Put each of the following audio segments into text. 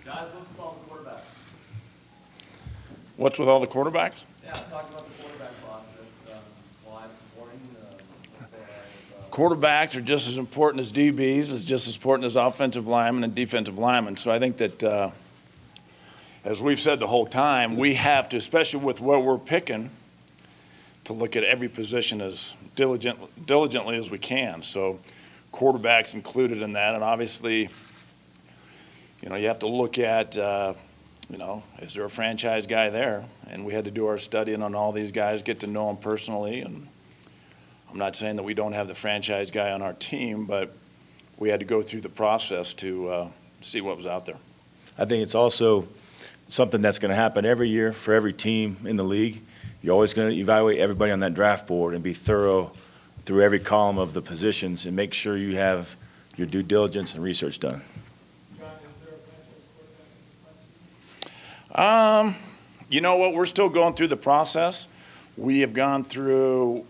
Guys, what's with all the quarterbacks? What's with all the quarterbacks? Yeah, talk about the quarterback process, why it's important, what's going on. Quarterbacks are just as important as DBs, is just as important as offensive linemen and defensive linemen. So I think that, as we've said the whole time, we have to, especially with what we're picking, to look at every position as diligently as we can. So quarterbacks included in that, and obviously, you have to look at, is there a franchise guy there? And we had to do our studying on all these guys, get to know them personally. And I'm not saying that we don't have the franchise guy on our team, but we had to go through the process to see what was out there. I think it's also something that's going to happen every year for every team in the league. You're always going to evaluate everybody on that draft board and be thorough through every column of the positions and make sure you have your due diligence and research done. You know what? We're still going through the process. We have gone through,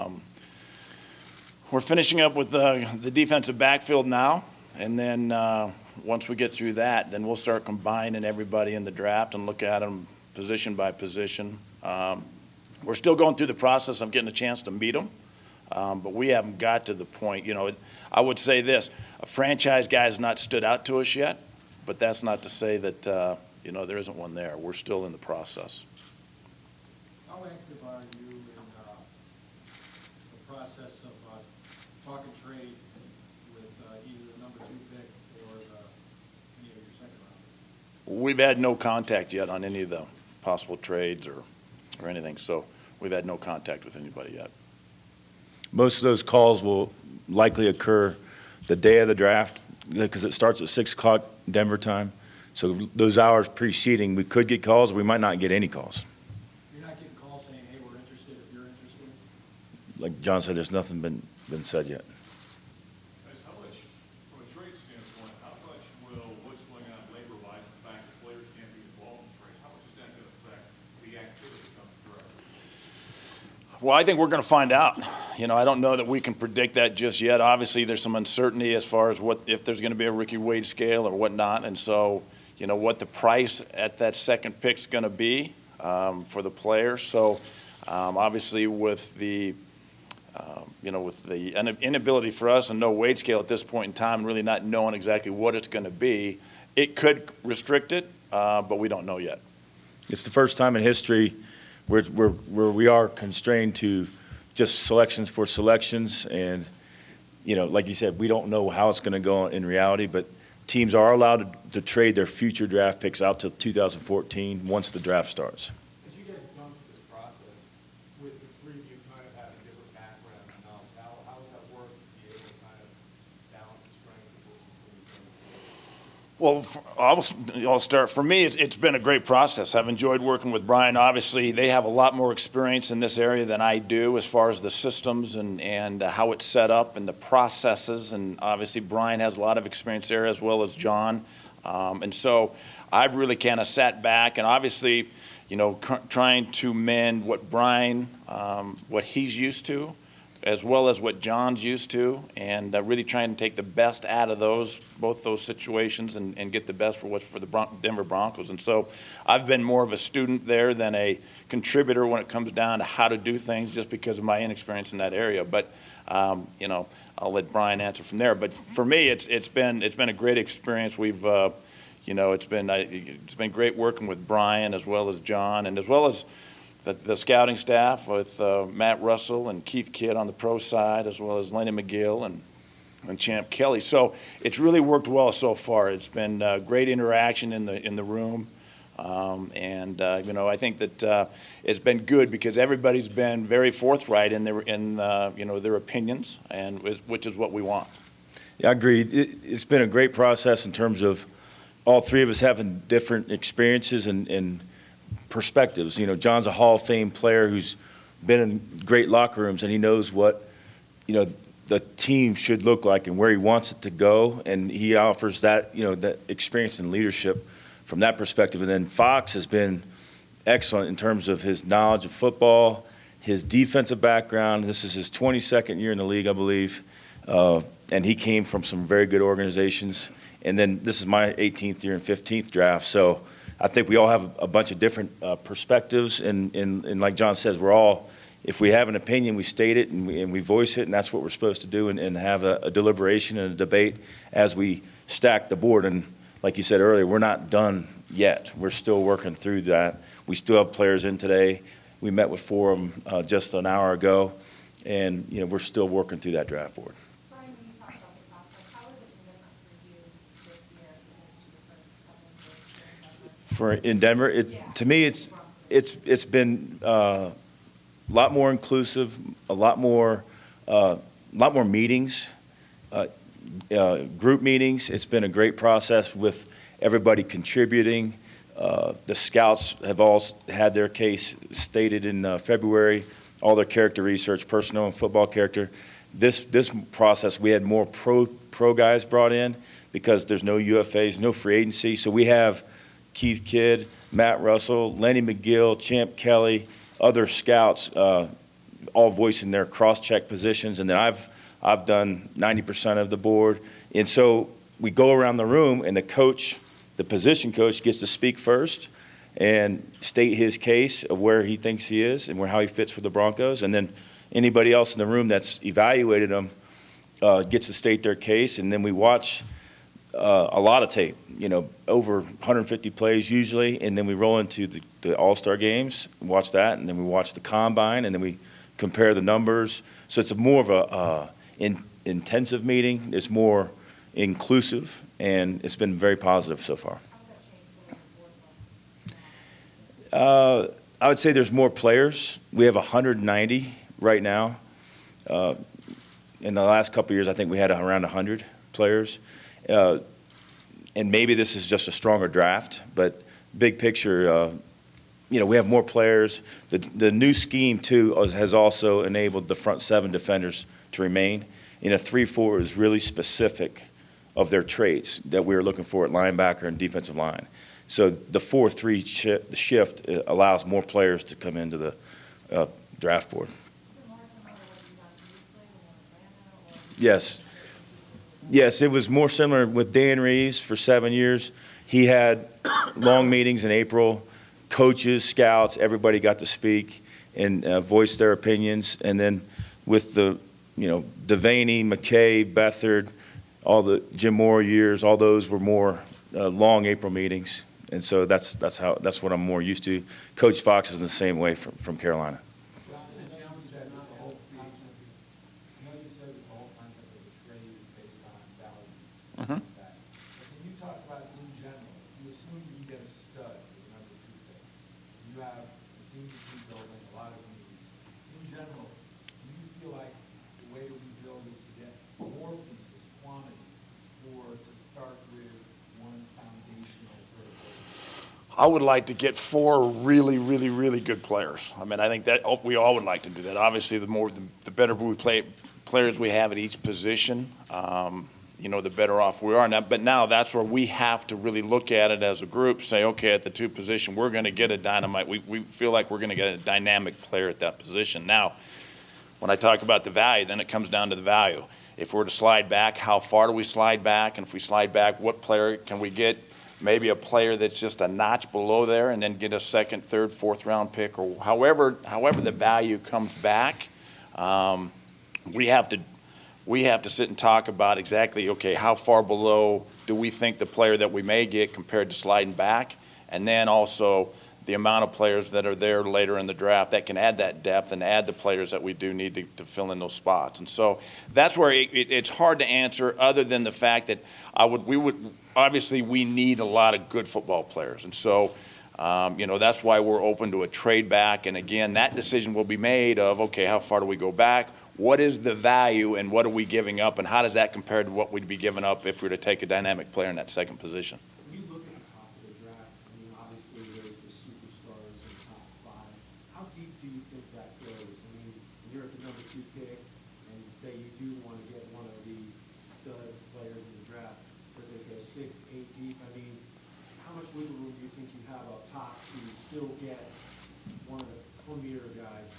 we're finishing up with the defensive backfield now. And then once we get through that, then we'll start combining everybody in the draft and look at them position by position. We're still going through the process of getting a chance to meet them. But we haven't got to the point, I would say this, a franchise guy has not stood out to us yet, but that's not to say that, there isn't one there. We're still in the process. How active are you in the process of talking trade with either the number 2 pick or any of your second round? We've had no contact yet on any of the possible trades or anything, so we've had no contact with anybody yet. Most of those calls will likely occur the day of the draft because it starts at 6 o'clock Denver time. So those hours preceding, we could get calls, or we might not get any calls. You're not getting calls saying, hey, we're interested if you're interested? Like John said, there's nothing been said yet. How much, from a trade standpoint, how much will what's going on labor-wise, the fact that players can't be involved in trades, how much is that going to affect the activity coming through? Well, I think we're going to find out. I don't know that we can predict that just yet. Obviously, there's some uncertainty as far as if there's going to be a rookie wage scale or whatnot. And so, what the price at that second pick is going to be for the player. So, obviously, with the inability for us and no wage scale at this point in time, really not knowing exactly what it's going to be, it could restrict it, but we don't know yet. It's the first time in history where we are constrained to just selections for selections. And, like you said, we don't know how it's going to go in reality, but teams are allowed to trade their future draft picks out till 2014 once the draft starts. As you guys have gone through this process, with the 3 of you kind of having different backgrounds and knowledge, how has that worked to be able to kind of balance the strengths of what you Well, I'll start. For me, it's been a great process. I've enjoyed working with Brian. Obviously, they have a lot more experience in this area than I do as far as the systems and how it's set up and the processes. And obviously, Brian has a lot of experience there as well as John. And so I've really kind of sat back and obviously, trying to mend what Brian, what he's used to, as well as what John's used to, and really trying to take the best out of both those situations and get the best for what's for the Denver Broncos. And so I've been more of a student there than a contributor when it comes down to how to do things just because of my inexperience in that area. But, I'll let Brian answer from there. But for me, it's been a great experience. We've, it's been great working with Brian as well as John and as well as the scouting staff with Matt Russell and Keith Kidd on the pro side, as well as Lenny McGill and Champ Kelly. So it's really worked well so far. It's been great interaction in the room, and I think that it's been good because everybody's been very forthright in their opinions, and which is what we want. Yeah, I agree. It's been a great process in terms of all 3 of us having different experiences and perspectives. John's a Hall of Fame player who's been in great locker rooms, and he knows what, the team should look like and where he wants it to go, and he offers that, that experience and leadership from that perspective. And then Fox has been excellent in terms of his knowledge of football, his defensive background. This is his 22nd year in the league, I believe, and he came from some very good organizations. And then this is my 18th year and 15th draft. So I think we all have a bunch of different perspectives. And like John says, we're all, if we have an opinion, we state it and we voice it, and that's what we're supposed to do, and have a deliberation and a debate as we stack the board. And like you said earlier, we're not done yet. We're still working through that. We still have players in today. We met with 4 of them just an hour ago, and we're still working through that draft board. Brian, when you talk about the process, how has it been different for you this year as to your first couple of years In Denver, Yeah. to me, it's been a lot more inclusive, a lot more meetings, group meetings. It's been a great process with everybody contributing. The scouts have all had their case stated in February, all their character research, personnel and football character. This process, we had more pro guys brought in because there's no UFAs, no free agency. So we have Keith Kidd, Matt Russell, Lenny McGill, Champ Kelly, other scouts, all voicing their cross-check positions. And then I've done 90% of the board. And so we go around the room, and the position coach gets to speak first and state his case of where he thinks he is and how he fits for the Broncos. And then anybody else in the room that's evaluated him gets to state their case. And then we watch a lot of tape, over 150 plays usually. And then we roll into the All-Star games, watch that. And then we watch the Combine, and then we compare the numbers. So it's more of a intensive meeting. It's more inclusive, and it's been very positive so far. How has that changed the way the board looks? I would say there's more players. We have 190 right now. In the last couple of years, I think we had around 100 players. And maybe this is just a stronger draft, but big picture, we have more players. The new scheme, too, has also enabled the front 7 defenders to remain. In a 3-4 is really specific of their traits that we were looking for at linebacker and defensive line. So the 4-3 shift allows more players to come into the draft board. Is it more similar to what you've done previously in Atlanta? Yes. Yes, it was more similar with Dan Reeves for 7 years. He had long meetings in April. Coaches, scouts, everybody got to speak and voice their opinions. And then with the, Devaney, McKay, Beathard, all the Jim Moore years, all those were more long April meetings. And so that's what I'm more used to. Coach Fox is in the same way from Carolina. John, and Jim said not the whole concept. You said the whole concept of the trade is based on value. Mhm. But can you talk about in general, you assume you can get a stud with the number 2 pick. You have a team building, a lot of needs. In general, do you feel like the way to rebuild is to get more pieces, quantity, or to start with one foundational vertical? I would like to get 4 really, really, really good players. I mean, I think that we all would like to do that. Obviously, the better players we have at each position, the better off we are. But now that's where we have to really look at it as a group, say, okay, at the 2 position, we're going to get a dynamite. We feel like we're going to get a dynamic player at that position. Now, when I talk about the value, then it comes down to the value. If we're to slide back, how far do we slide back? And if we slide back, what player can we get? Maybe a player that's just a notch below there, and then get a 2nd, 3rd, 4th round pick, or however the value comes back. We have to sit and talk about exactly, okay, how far below do we think the player that we may get compared to sliding back, and then also the amount of players that are there later in the draft that can add that depth and add the players that we do need to fill in those spots. And so that's where it's hard to answer, other than the fact that obviously we need a lot of good football players. And so, that's why we're open to a trade back. And again, that decision will be made of, okay, how far do we go back? What is the value, and what are we giving up, and how does that compare to what we'd be giving up if we were to take a dynamic player in that 2nd position? When you look at the top of the draft, obviously there's the superstars in the top 5. How deep do you think that goes? When you're at the number 2 pick, and say you do want to get one of the stud players in the draft, does it go 6, 8 deep? How much wiggle room do you think you have up top to still get one of the premier guys?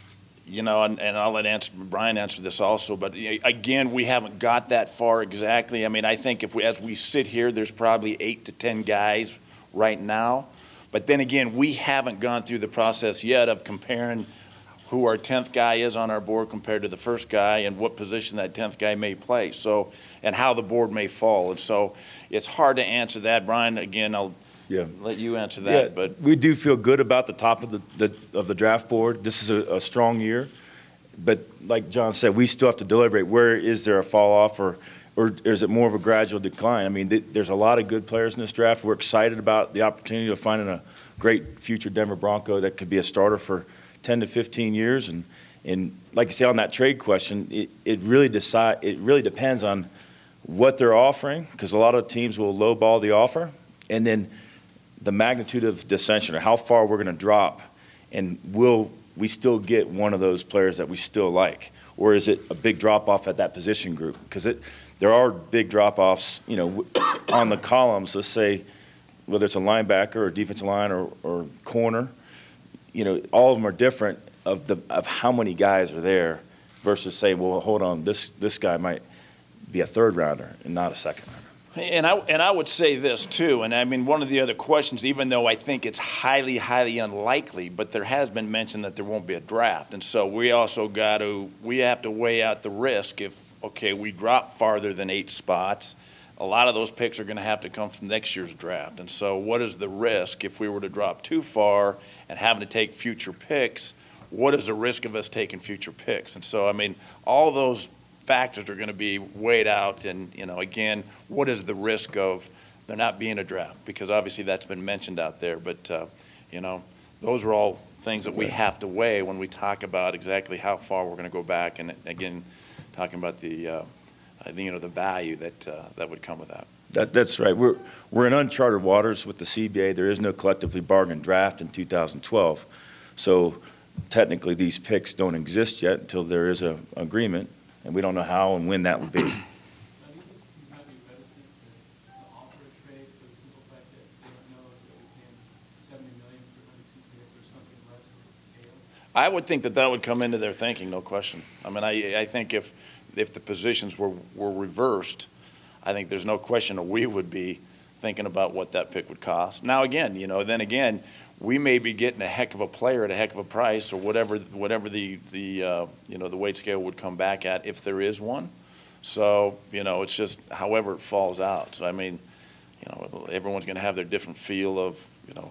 you know, and I'll let Brian answer this also, but again, we haven't got that far exactly. I mean, I think as we sit here, there's probably 8 to 10 guys right now. But then again, we haven't gone through the process yet of comparing who our 10th guy is on our board compared to the first guy and what position that 10th guy may play. So, and how the board may fall. And so it's hard to answer that. Brian, again, I'll let you answer that. Yeah, But we do feel good about the top of the draft board. This is a strong year. But like John said, we still have to deliberate. Where is there a fall off or is it more of a gradual decline? I mean, there's a lot of good players in this draft. We're excited about the opportunity of finding a great future Denver Bronco that could be a starter for 10 to 15 years. And like you say, on that trade question, it really depends on what they're offering, because a lot of teams will lowball the offer, and then the magnitude of dissension or how far we're going to drop, and will we still get one of those players that we still like, or is it a big drop off at that position group? Because there are big drop offs, you know, on the columns. Let's say whether it's a linebacker or defensive line or corner, you know, all of them are different of how many guys are there versus say, well, hold on, this guy might be a third rounder and not a second rounder. And I would say this too, and I mean, one of the other questions, even though I think it's highly, highly unlikely, but there has been mention that there won't be a draft. And so we also we have to weigh out the risk if, okay, we drop farther than 8 spots. A lot of those picks are going to have to come from next year's draft. And so what is the risk if we were to drop too far and having to take future picks? What is the risk of us taking future picks? And so, I mean, all those factors are going to be weighed out, and, you know, again, what is the risk of there not being a draft? Because obviously that's been mentioned out there, but you know, those are all things that we have to weigh when we talk about exactly how far we're going to go back, and again, talking about the you know, the value that would come with that. That's right. We're in uncharted waters with the CBA. There is no collectively bargained draft in 2012, so technically these picks don't exist yet until there is an agreement. And we don't know how and when that will be. Now, do you think you might be reticent to offer a trade for the simple fact that they don't know if we can $70 million for number 2 pick or something less of scale? I would think that would come into their thinking, no question. I mean, I think if the positions were reversed, I think there's no question that we would be thinking about what that pick would cost. Now, again, you know, then again, we may be getting a heck of a player at a heck of a price, or whatever the you know, the weight scale would come back at, if there is one. So, you know, it's just however it falls out. So, I mean, you know, everyone's going to have their different feel of, you know,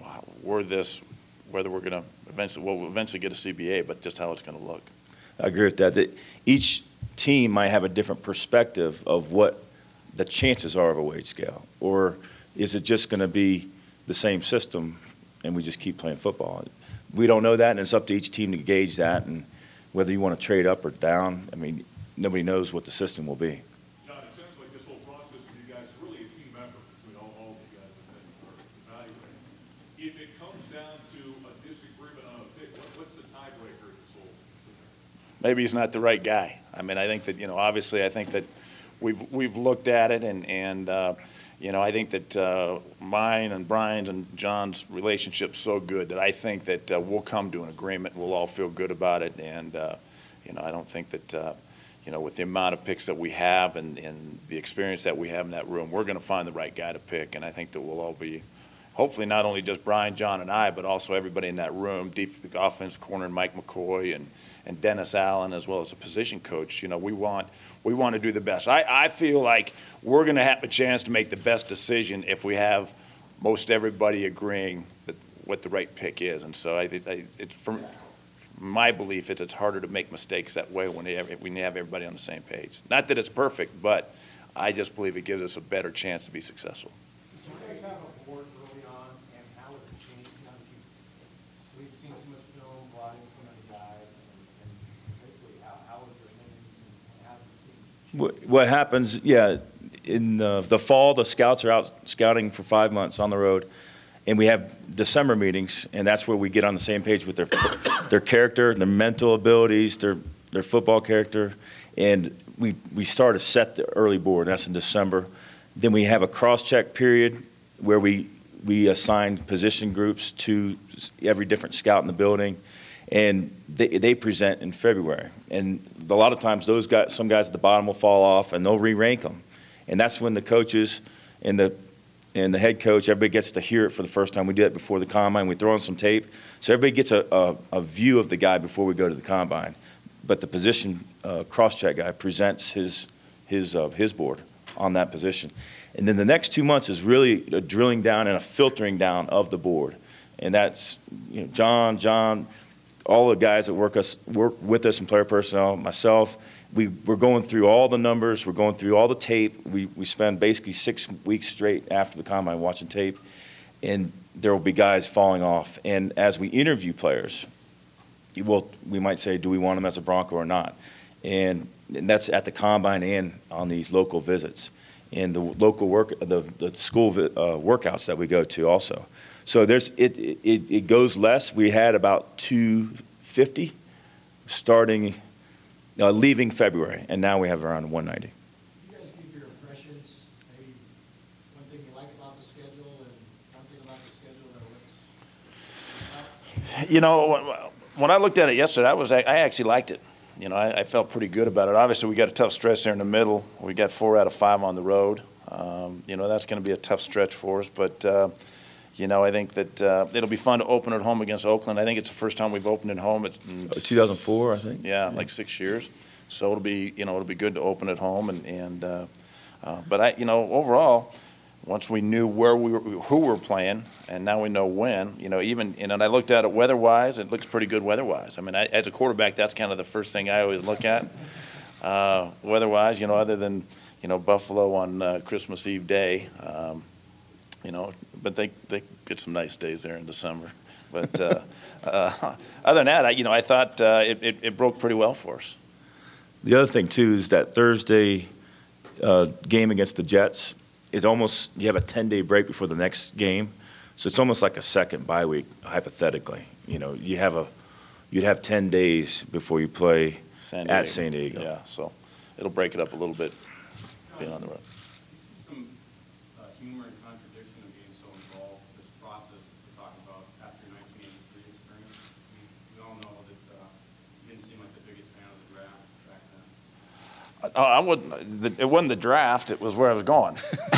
whether we're going to eventually get a CBA, but just how it's going to look. I agree with that. That each team might have a different perspective of what the chances are of a weight scale, or is it just going to be the same system and we just keep playing football? We don't know that, and it's up to each team to gauge that, and whether you want to trade up or down. I mean, nobody knows what the system will be. John, it sounds like this whole process for you guys is really a team effort between all of you guys that are evaluating. If it comes down to a disagreement on a pick, what's the tiebreaker in this whole scenario? Maybe he's not the right guy. I mean, I think that, you know, obviously I think that we've looked at it, and you know, I think that mine and Brian's and John's relationship's so good that I think that we'll come to an agreement. We'll all feel good about it, and you know, I don't think that you know, with the amount of picks that we have and the experience that we have in that room, we're going to find the right guy to pick, and I think that we'll all be, hopefully not only just Brian, John, and I, but also everybody in that room, the offensive corner, Mike McCoy, and Dennis Allen, as well as a position coach. You know, we want to do the best. I feel like we're going to have a chance to make the best decision if we have most everybody agreeing that what the right pick is. And so it's from my belief, it's harder to make mistakes that way when you have everybody on the same page. Not that it's perfect, but I just believe it gives us a better chance to be successful. Do you guys have a board early on, and how has it changed now that we've seen so much film, brought in so many guys, and basically how is your names and how have you seen? What happens, in the fall, the scouts are out scouting for 5 months on the road, and we have December meetings, and that's where we get on the same page with their character, their mental abilities, their football character, and we start to set the early board. That's in December. Then we have a cross-check period where we assign position groups to every different scout in the building, And they present in February. And a lot of times some guys at the bottom will fall off and they'll re-rank them. And that's when the coaches and the head coach, everybody gets to hear it for the first time. We do that before the combine. We throw in some tape. So everybody gets a view of the guy before we go to the combine. But the position cross-check guy presents his board on that position. And then the next 2 months is really a drilling down and a filtering down of the board. And that's, John, all the guys that work with us in player personnel, myself, we're going through all the numbers, we're going through all the tape. We spend basically 6 weeks straight after the combine watching tape, and there will be guys falling off. And as we interview players, we might say, do we want them as a Bronco or not? And that's at the combine and on these local visits and the local the school workouts that we go to also. So it goes less. We had about 250 starting, leaving February, and now we have around 190. You guys give your impressions, maybe one thing you like about the schedule and one thing about the schedule that what's. When I looked at it yesterday, I actually liked it. I felt pretty good about it. Obviously, we got a tough stretch there in the middle. We got 4 out of 5 on the road. That's going to be a tough stretch for us. But, I think that it'll be fun to open at home against Oakland. I think it's the first time we've opened at home. It's 2004, I think. Yeah, like 6 years. So it'll be good to open at home. But overall, once we knew who we're playing, and now we know when, and I looked at it weather-wise, it looks pretty good weather-wise. I mean, as a quarterback, that's kind of the first thing I always look at, weather-wise, other than, Buffalo on Christmas Eve day, but they get some nice days there in December. But other than that, I thought it broke pretty well for us. The other thing, too, is that Thursday game against the Jets, you have a 10-day break before the next game, so it's almost like a second bye week, hypothetically. You'd have 10 days before you play at San Diego. Yeah, so it'll break it up a little bit being on the road. You see some humor and contradiction of being so involved in this process we're talking about after your 1983 experience. We all know that you didn't seem like the biggest fan of the draft back then. I wouldn't. It wasn't the draft. It was where I was going.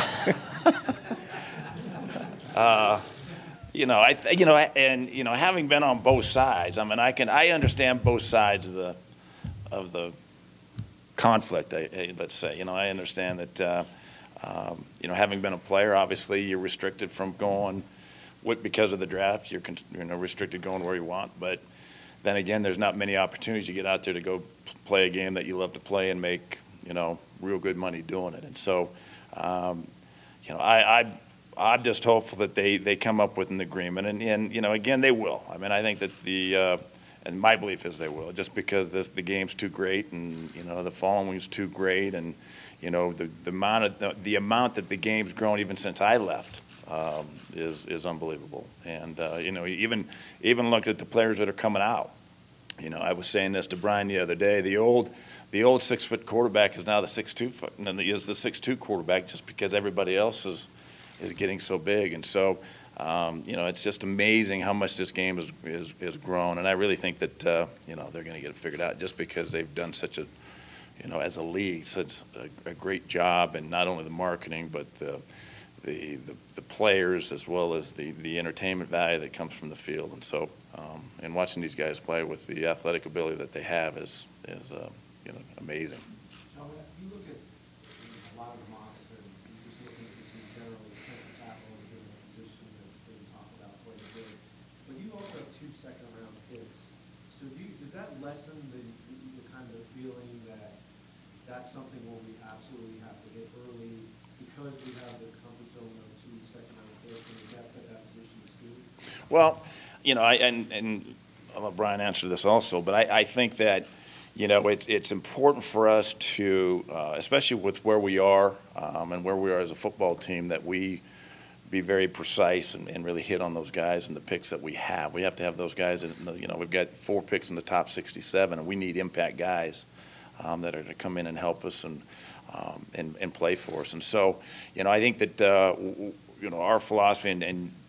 Having been on both sides, I mean, I understand both sides of the conflict. Let's say, I understand that, having been a player, obviously you're restricted from going because of the draft. You're restricted going where you want, but. Then again, there's not many opportunities you get out there to go play a game that you love to play and make, real good money doing it. And so, I'm just hopeful that they come up with an agreement. And again, they will. I mean, I think that and my belief is they will, just because the game's too great and, the following's too great. And, the amount that the game's grown even since I left. Is unbelievable. And, even look at the players that are coming out. I was saying this to Brian the other day. The old 6-foot quarterback is now the 6'2" quarterback just because everybody else is getting so big. And so, it's just amazing how much this game is grown. And I really think that, they're going to get it figured out just because they've done such a, as a league, such a great job, and not only the marketing, but the players as well as the entertainment value that comes from the field. And so, and watching these guys play with the athletic ability that they have is amazing. Now, when you look at a lot of the mocks, and you just look at the team generally, defensive tackle is given a position that's been talked about quite a bit. But you also have 2 second-round picks. So does that lessen the kind of feeling that that's something where we absolutely have to hit early because we have the comfort zone of 2 second-round picks and the depth at that position is good? Well, and I'll let Brian answer this also, but I think that, it's important for us to, especially with where we are and where we are as a football team, that we be very precise and really hit on those guys and the picks that we have. We have to have those guys, we've got 4 picks in the top 67, and we need impact guys that are to come in and help us and play for us. And so, I think that, our philosophy and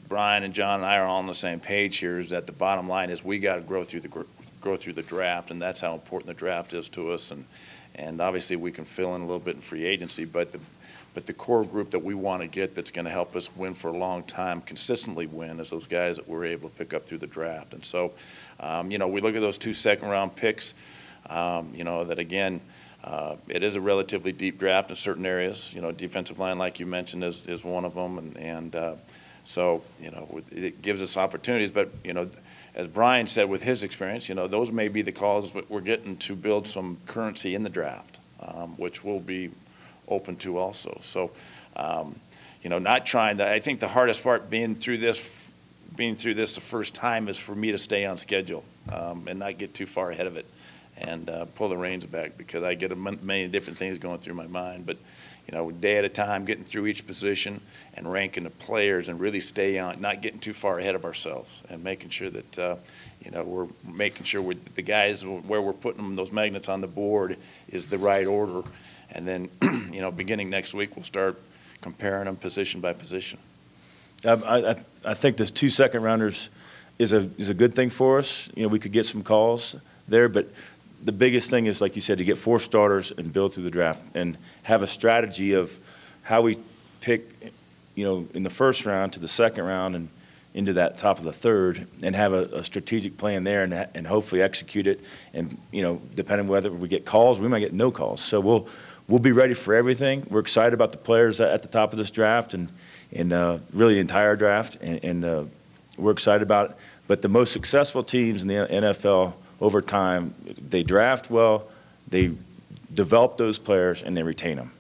Brian and John and I are all on the same page here, is that the bottom line is we got to grow through the draft, and that's how important the draft is to us. And obviously we can fill in a little bit in free agency, but the core group that we want to get that's going to help us win for a long time, consistently win, is those guys that we're able to pick up through the draft. And so, we look at those 2 second-round picks, that again, it is a relatively deep draft in certain areas. Defensive line, like you mentioned, is one of them. So, it gives us opportunities. But, as Brian said with his experience, those may be the calls, but we're getting to build some currency in the draft, which we'll be open to also. So, not trying to, I think the hardest part being through this the first time is for me to stay on schedule and not get too far ahead of it and pull the reins back, because I get many different things going through my mind. But, day at a time, getting through each position and ranking the players and really stay on, not getting too far ahead of ourselves, and making sure that, we're making sure the guys where we're putting them, those magnets on the board, is the right order. And then, beginning next week, we'll start comparing them position by position. I think this 2 second-rounders is a good thing for us. We could get some calls there, but the biggest thing is, like you said, to get 4 starters and build through the draft and have a strategy of how we pick, in the first round to the second round and into that top of the third, and have a strategic plan there and hopefully execute it. And, depending whether we get calls, we might get no calls. So we'll be ready for everything. We're excited about the players at the top of this draft and really the entire draft, and we're excited about it. But the most successful teams in the NFL over time, they draft well, they develop those players, and they retain them.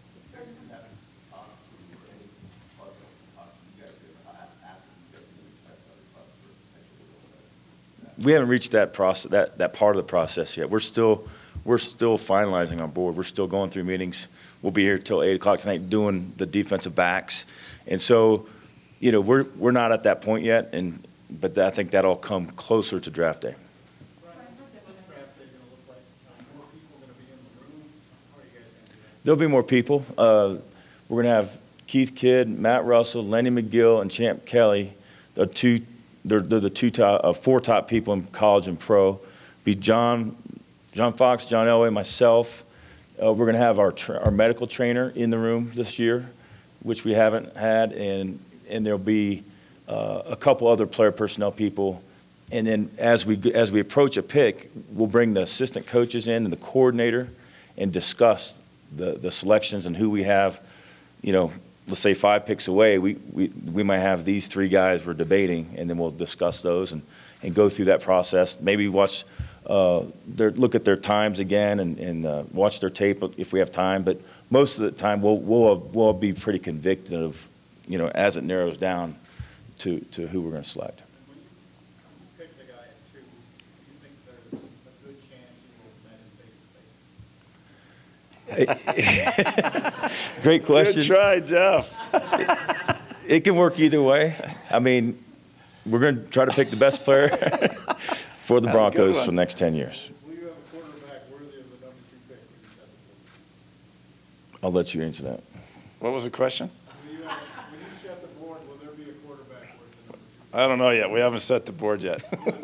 We haven't reached that process, that part of the process yet. We're still finalizing our board. We're still going through meetings. We'll be here till 8 o'clock tonight doing the defensive backs, and so, we're not at that point yet. But I think that'll come closer to draft day. Brian, what's draft day gonna look like? More people gonna be in the room? How are you guys gonna do that? There'll be more people. We're going to have Keith Kidd, Matt Russell, Lenny McGill, and Champ Kelly. They're the 4 top people in college and pro. Be John Fox, John Elway, myself. We're going to have our medical trainer in the room this year, which we haven't had, and there'll be a couple other player personnel people. And then as we approach a pick, we'll bring the assistant coaches in and the coordinator and discuss the selections and who we have. Let's say 5 picks away, we might have these 3 guys we're debating, and then we'll discuss those and go through that process. Maybe look at their times again and watch their tape if we have time. But most of the time, we'll be pretty convicted of, as it narrows down to who we're going to select. When you pick the guy at 2, do you think there's a good chance you will met him face-to-face? Great question. Good try, Jeff. It can work either way. I mean, we're going to try to pick the best player for the Broncos for the next 10 years. Will you have a quarterback worthy of the number 2 pick when you set the board? I'll let you answer that. What was the question? When you set the board, will there be a quarterback worthy of the number 2 pick? I don't know yet. We haven't set the board yet.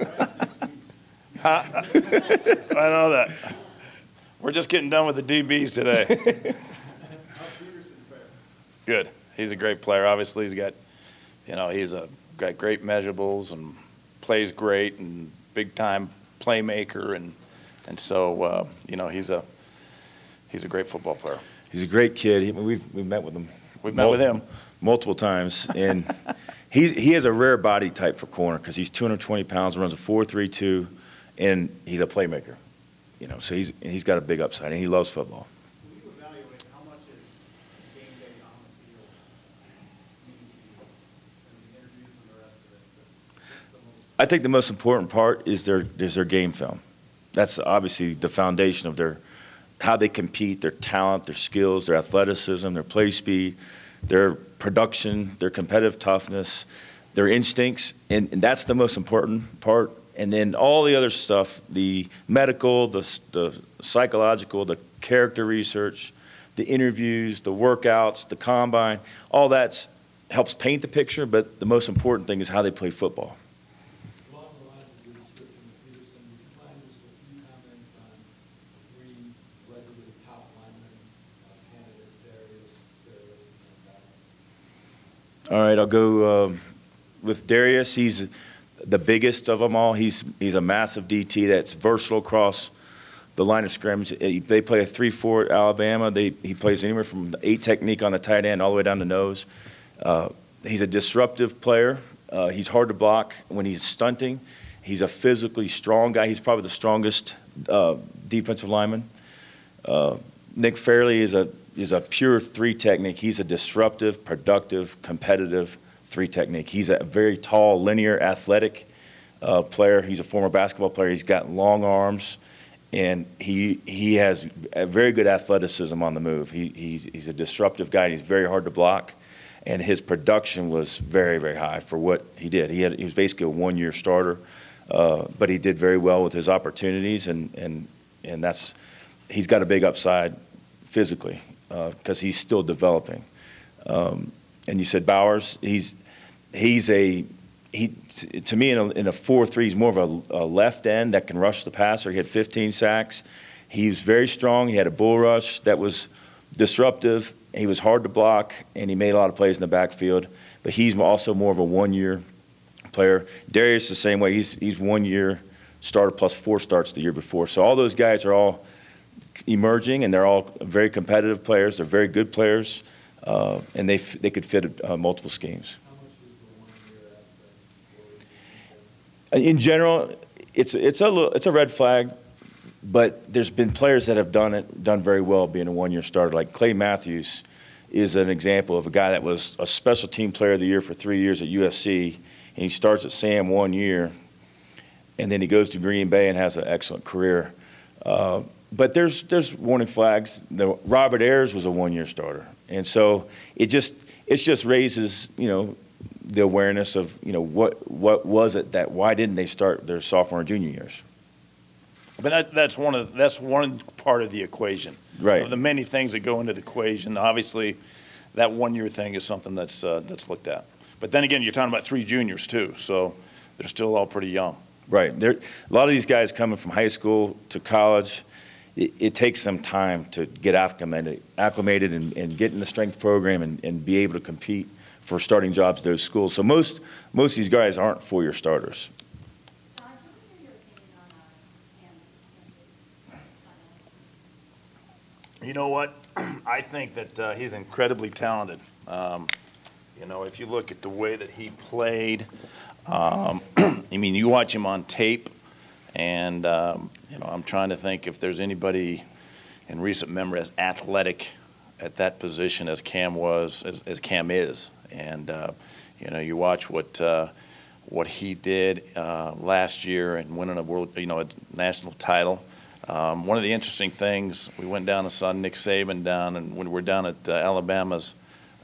Huh? I know that. We're just getting done with the DBs today. How's Peterson fare? Good. He's a great player. Obviously, he's got great measurables and plays great and big-time playmaker, and so he's a great football player. He's a great kid. We've met with him. We've met with him multiple times, and he has a rare body type for corner because he's 220 pounds, runs a 4.32, and he's a playmaker. So he's got a big upside, and he loves football. Will you evaluate how much is game day on the field mean to you, and the interviews and the rest of it? But what's the most I think the most important part is their game film. That's obviously the foundation of how they compete, their talent, their skills, their athleticism, their play speed, their production, their competitive toughness, their instincts, and that's the most important part. And then all the other stuff, the medical, the psychological, the character research, the interviews, the workouts, the combine, all that's helps paint the picture, but the most important thing is how they play football. Along the lines of your description of Peterson, would you mind just a few comments on three regular top linemen, candidates, Darius, and Bowers? All right, I'll go with Darius. He's the biggest of them all. He's a massive DT that's versatile across the line of scrimmage. They play a 3-4 at Alabama. He plays anywhere from the 8 technique on the tight end all the way down to nose. He's a disruptive player. He's hard to block when he's stunting. He's a physically strong guy. He's probably the strongest defensive lineman. Nick Fairley is a pure 3 technique. He's a disruptive, productive, competitive 3 technique. He's a very tall, linear, athletic player. He's a former basketball player. He's got long arms, and he has a very good athleticism on the move. He's a disruptive guy. He's very hard to block, and his production was very, very high for what he did. He was basically a 1-year starter, but he did very well with his opportunities, and he's got a big upside physically because he's still developing. And you said Bowers, to me, in a 4-3, he's more of a left end that can rush the passer. He had 15 sacks. He was very strong. He had a bull rush that was disruptive. He was hard to block, and he made a lot of plays in the backfield. But he's also more of a 1-year player. Darius the same way. He's 1-year starter plus 4 starts the year before. So all those guys are all emerging, and they're all very competitive players. They're very good players, and they could fit multiple schemes. In general, it's a red flag, but there's been players that have done very well being a 1-year starter. Like Clay Matthews is an example of a guy that was a special team player of the year for 3 years at USC, and he starts at Sam 1 year, and then he goes to Green Bay and has an excellent career. But there's warning flags. Robert Ayers was a 1-year starter, and so it just raises the awareness of what was it that why didn't they start their sophomore and junior years? But that's one part of the equation. Right. Of the many things that go into the equation, obviously, that 1-year thing is something that's looked at. But then again, you're talking about 3 juniors too, so they're still all pretty young. Right. A lot of these guys coming from high school to college, it takes some time to get acclimated and get in the strength program and be able to compete for starting jobs at those schools. So most of these guys aren't 4-year starters. John, what is your opinion on Cam? You know what? I think that he's incredibly talented. If you look at the way that he played, you watch him on tape, and I'm trying to think if there's anybody in recent memory as athletic at that position as Cam was, as Cam is. And you watch what he did last year and winning a national title. One of the interesting things, we went down and saw Nick Saban down, and when we're down at Alabama's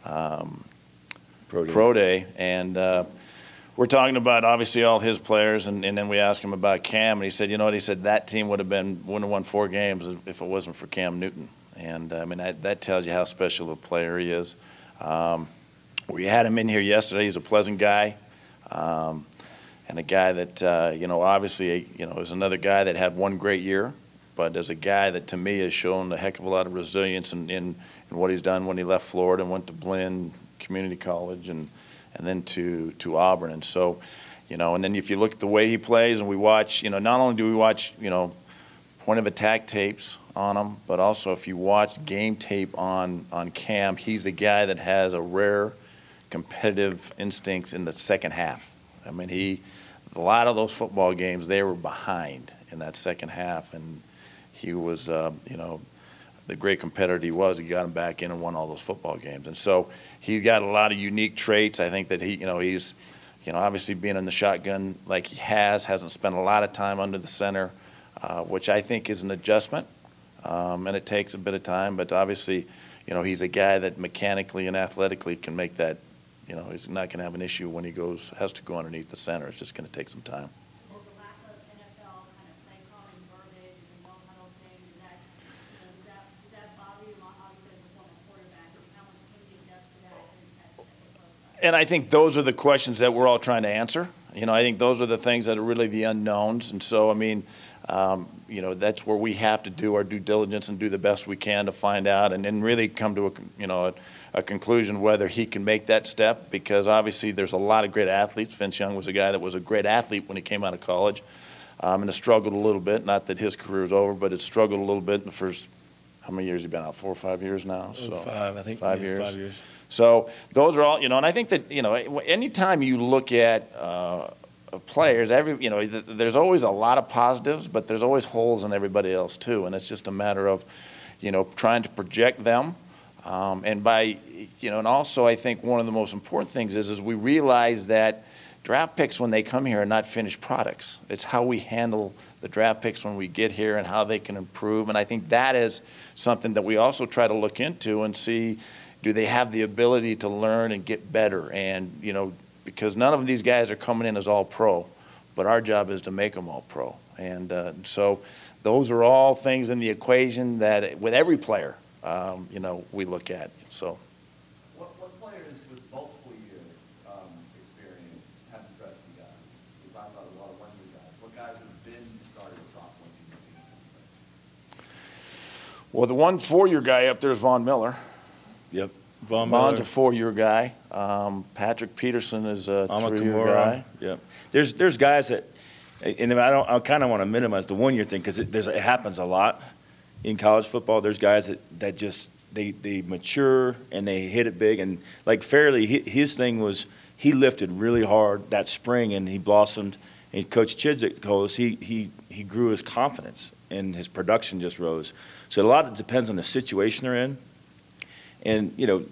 Pro Day, and we're talking about obviously all his players, and then we asked him about Cam, and he said, he said that team wouldn't have won 4 games if it wasn't for Cam Newton. And that tells you how special a player he is. We had him in here yesterday. He's a pleasant guy, and a guy that obviously is another guy that had one great year, but as a guy that to me has shown a heck of a lot of resilience in what he's done when he left Florida and went to Blinn Community College and then to Auburn. And so, and then if you look at the way he plays, and we watch, not only do we watch, point of attack tapes on him, but also if you watch game tape on Cam, he's a guy that has a rare competitive instincts in the second half. A lot of those football games, they were behind in that second half, and he was, the great competitor he was. He got him back in and won all those football games. And so he's got a lot of unique traits. I think that he's, obviously being in the shotgun like he hasn't spent a lot of time under the center, which I think is an adjustment, and it takes a bit of time. But obviously, he's a guy that mechanically and athletically can make that. He's not going to have an issue when he has to go underneath the center. It's just going to take some time. Or the lack of NFL kind of play calling verbiage and no huddle thing, does that bother you? Obviously, as a former quarterback, how much can you adjust to that? And I think those are the questions that we're all trying to answer. I think those are the things that are really the unknowns. And so, that's where we have to do our due diligence and do the best we can to find out and then really come to a conclusion whether he can make that step, because obviously there's a lot of great athletes. Vince Young was a guy that was a great athlete when he came out of college, and has struggled a little bit. Not that his career is over, but it's struggled a little bit in the first, how many years has he been out? 4 or 5 years now? So 5, I think. 5 yeah, years. 5 years. So those are all, and I think that, anytime you look at players, there's always a lot of positives, but there's always holes in everybody else too. And it's just a matter of, trying to project them. And also I think one of the most important things is we realize that draft picks when they come here are not finished products. It's how we handle the draft picks when we get here and how they can improve. And I think that is something that we also try to look into and see, do they have the ability to learn and get better? And, because none of these guys are coming in as all pro, but our job is to make them all pro. And so those are all things in the equation that with every player, we look at. So. What players with multiple year experience have impressed you guys? We talk about a lot of one-year guys. What guys have been started sophomore junior season? Well, the 1 4-year guy up there is Von Miller. Yep. Von Vaughn's Miller. a 4-year guy. Patrick Peterson is a 3-year Amakamura. guy. Yep. There's guys that, and I kind of want to minimize the 1-year thing because it happens a lot in college football. There's guys that just they mature and they hit it big. And like Fairley, his thing was he lifted really hard that spring and he blossomed. And Coach Chidzik told us he grew his confidence and his production just rose. So a lot of it depends on the situation they're in. And,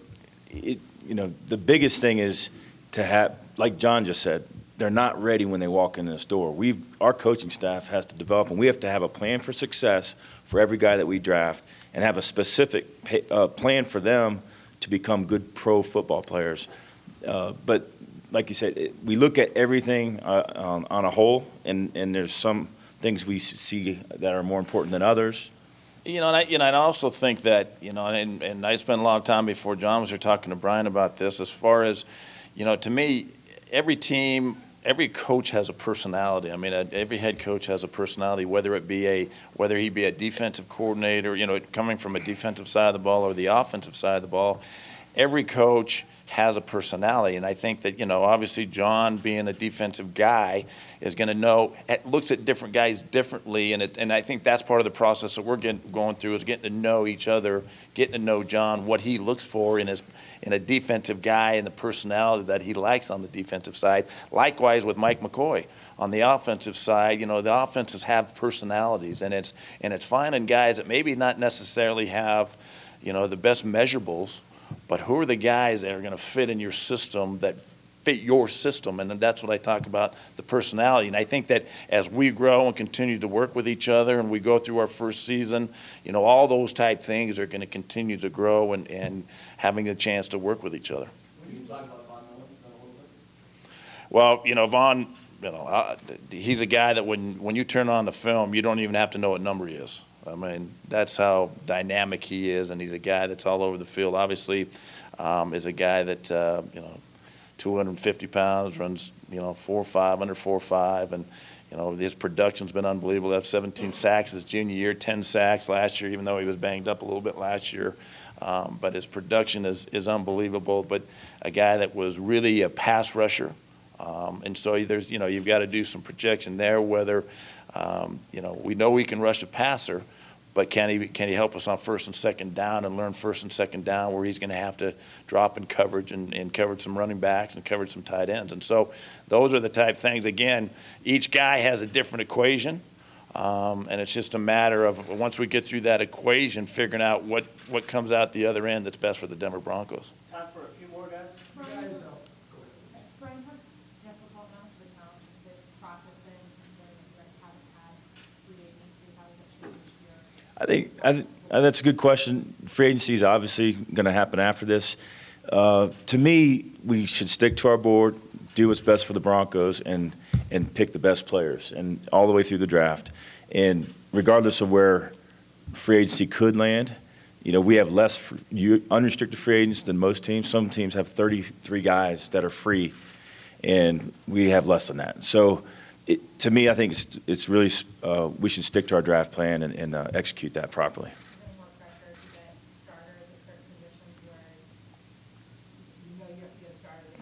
the biggest thing is to have, like John just said, they're not ready when they walk in this door. Our coaching staff has to develop, and we have to have a plan for success for every guy that we draft and have a specific plan for them to become good pro football players. But like you said, we look at everything on a whole, and there's some things we see that are more important than others. And I also think that, and I spent a lot of time before John was here talking to Brian about this, as far as, to me, every team, every coach has a personality. I mean, every head coach has a personality, whether he be a defensive coordinator, coming from a defensive side of the ball or the offensive side of the ball. Every coach has a personality, and I think that, obviously John being a defensive guy is going to looks at different guys differently, and I think that's part of the process that we're going through is getting to know each other, getting to know John, what he looks for in a defensive guy and the personality that he likes on the defensive side. Likewise with Mike McCoy on the offensive side, the offenses have personalities, and it's finding guys that maybe not necessarily have, the best measurables, but who are the guys that are going to fit in your system, that fit your system? And that's what I talk about, the personality. And I think that as we grow and continue to work with each other and we go through our first season, all those type things are going to continue to grow and having a chance to work with each other. Can you talk about Von Miller a little bit? Well, Von, he's a guy that when you turn on the film, you don't even have to know what number he is. I mean, that's how dynamic he is, and he's a guy that's all over the field. Obviously, is a guy that 250 pounds, runs 4.5, under 4.5, and his production's been unbelievable. They have 17 sacks his junior year, 10 sacks last year, even though he was banged up a little bit last year. But his production is unbelievable. But a guy that was really a pass rusher, and so there's you've got to do some projection there. Whether we know he can rush a passer. But can he help us on first and second down and learn first and second down where he's going to have to drop in coverage and cover some running backs and cover some tight ends? And so those are the type of things. Again, each guy has a different equation, and it's just a matter of once we get through that equation, figuring out what comes out the other end that's best for the Denver Broncos. Time for a few more guys? Brian, how difficult now for the challenge has this process been, considering that you haven't had free agency? How has it changed your? I think that's a good question. Free agency is obviously going to happen after this. To me, we should stick to our board, do what's best for the Broncos, and pick the best players, and all the way through the draft. And regardless of where free agency could land, we have less unrestricted free agents than most teams. Some teams have 33 guys that are free, and we have less than that. So to me, I think it's really, we should stick to our draft plan and execute that properly. Is there more pressure to get starters at certain positions where you know you have to get a starter to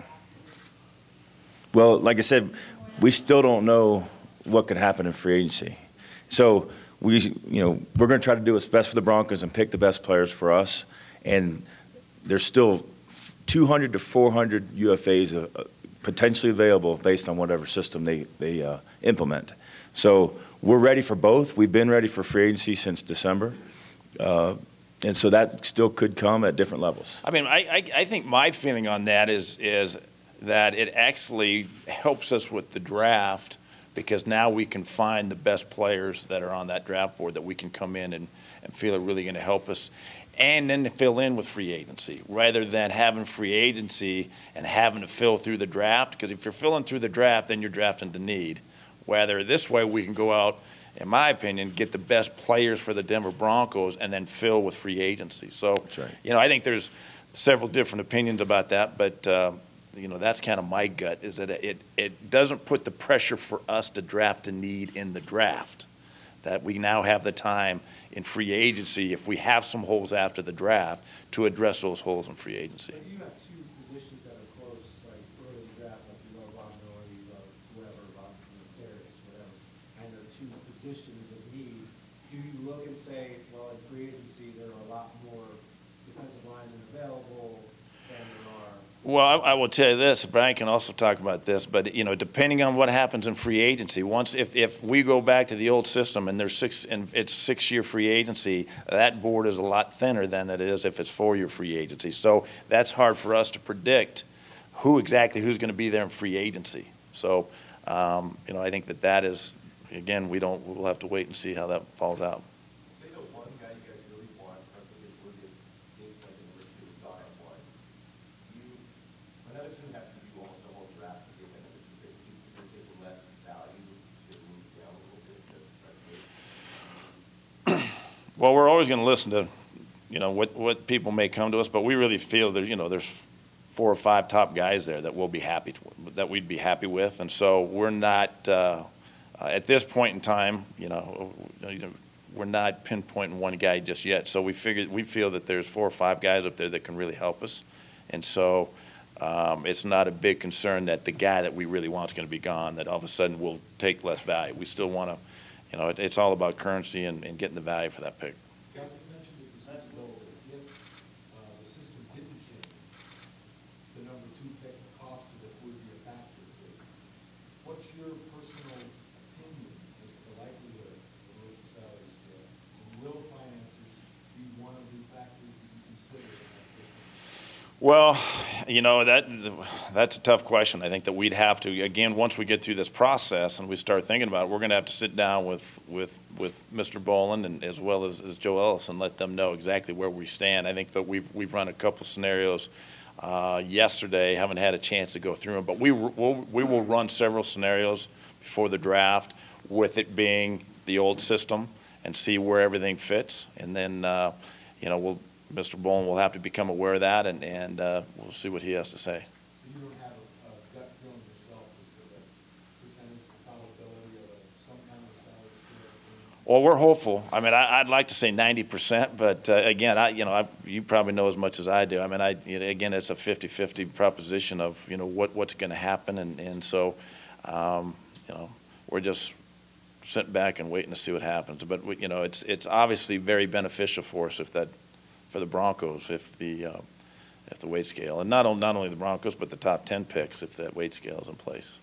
draft? Well, like I said, we still don't know what could happen in free agency. So we're going to try to do what's best for the Broncos and pick the best players for us. And there's still 200 to 400 UFAs potentially available based on whatever system they implement. So we're ready for both. We've been ready for free agency since December. And so that still could come at different levels. I mean, I think my feeling on that is that it actually helps us with the draft, because now we can find the best players that are on that draft board that we can come in and feel are really going to help us, and then to fill in with free agency, rather than having free agency and having to fill through the draft. Because if you're filling through the draft, then you're drafting to need. Whether this way we can go out, in my opinion, get the best players for the Denver Broncos and then fill with free agency. So, That's right. I think there's several different opinions about that, but that's kind of my gut, is that it doesn't put the pressure for us to draft a need in the draft. That we now have the time in free agency, if we have some holes after the draft, to address those holes in free agency. But you have two positions that are close, like early draft, like you love Von Miller, you love whoever, Harris, whatever, and they're two positions of need. Do you look and say, well, in free agency, there are a lot more defensive linemen available than there are? Well, I will tell you this, Brian can also talk about this, but, depending on what happens in free agency, if we go back to the old system and it's 6-year free agency, that board is a lot thinner than it is if it's 4-year free agency. So that's hard for us to predict who's going to be there in free agency. So, I think that is, again, we'll have to wait and see how that falls out. Say the one guy you guys really want, preferably would get is like number 2 is gone at 1. Another team would have to do almost the whole draft to get that number 2 pick. Do you consider taking less value to move down a little bit to try to get? Well, we're always going to listen to, what people may come to us, but we really feel that, there's 4 or 5 top guys there that we'd be happy with, and so we're not at this point in time, we're not pinpointing one guy just yet. So we feel that there's 4 or 5 guys up there that can really help us, and so it's not a big concern that the guy that we really want is going to be gone, that all of a sudden we'll take less value. We still want to, it's all about currency and getting the value for that pick. Scott, you mentioned it was possible that if the system didn't change, the number 2 pick, the cost of it would be a factor. What's your personal opinion as to the likelihood of those salary scale? And will finances be one of the factors that you consider in that system? Well, that's a tough question. I think that we'd have to, again, once we get through this process and we start thinking about it, we're going to have to sit down with Mr. Boland and as well as Joe Ellis and let them know exactly where we stand. I think that we've run a couple scenarios yesterday, haven't had a chance to go through them, but we will run several scenarios before the draft, with it being the old system, and see where everything fits. And then, Mr. Boland will have to become aware of that, and we'll see what he has to say. So you don't have a gut feeling yourself as to the percentage probability of some kind of salary scale? Well, we're hopeful. I mean, I'd like to say 90%, but again, you probably know as much as I do. I mean, again, it's a 50-50 proposition of what's going to happen, and so we're just sitting back and waiting to see what happens. But it's obviously very beneficial for us for the Broncos if the weight scale, and not only the Broncos but the top 10 picks if that weight scale is in place.